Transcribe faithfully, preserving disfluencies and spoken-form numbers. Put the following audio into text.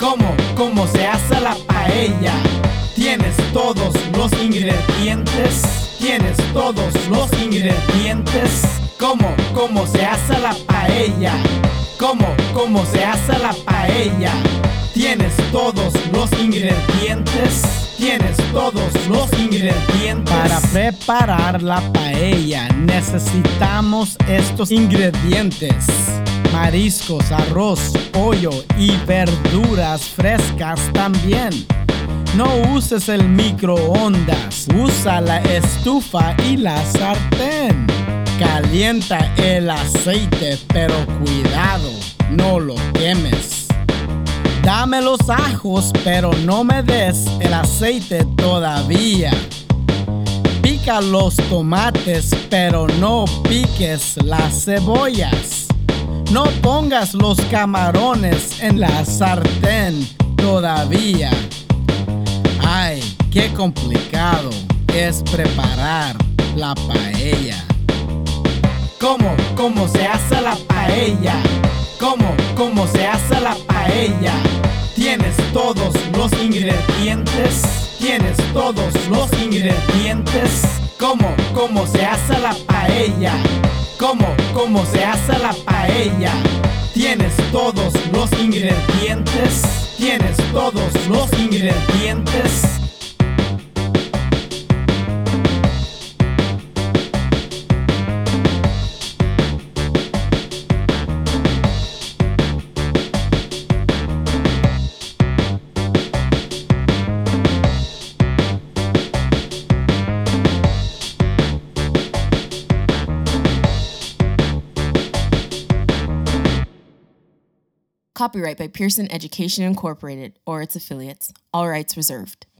¿Cómo, cómo se hace la paella? Tienes todos los ingredientes. Tienes todos los ingredientes. ¿Cómo, cómo se hace la paella? ¿Cómo, cómo se hace la paella? Tienes todos los ingredientes. Tienes todos los ingredientes. Para preparar la paella necesitamos estos ingredientes: mariscos, arroz, pollo y verduras frescas también. No uses el microondas, usa la estufa y la sartén. Calienta el aceite, pero cuidado, no lo quemes. Dame los ajos, pero no me des el aceite todavía. Pica los tomates, pero no piques las cebollas. No pongas los camarones en la sartén todavía. Ay, qué complicado es preparar la paella. ¿Cómo, cómo se hace la paella? ¿Cómo, cómo se hace la paella? Tienes todos los ingredientes. Tienes todos los ingredientes. ¿Cómo, cómo se hace la paella? ¿Cómo, cómo se hace la paella? Tienes todos los ingredientes. Tienes todos los ingredientes. Copyright by Pearson Education Incorporated or its affiliates. All rights reserved.